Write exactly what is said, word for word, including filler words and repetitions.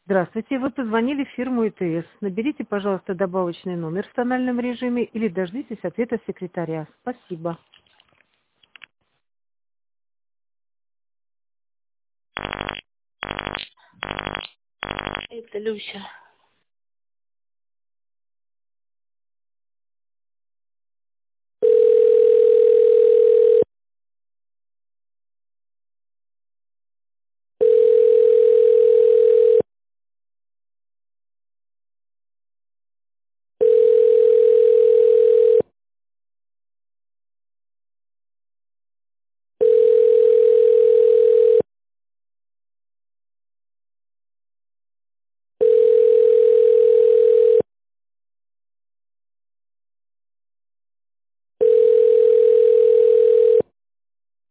Здравствуйте, вы позвонили в фирму ИТС. Наберите, пожалуйста, добавочный номер в тональном режиме или дождитесь ответа секретаря. Спасибо. Это Люся.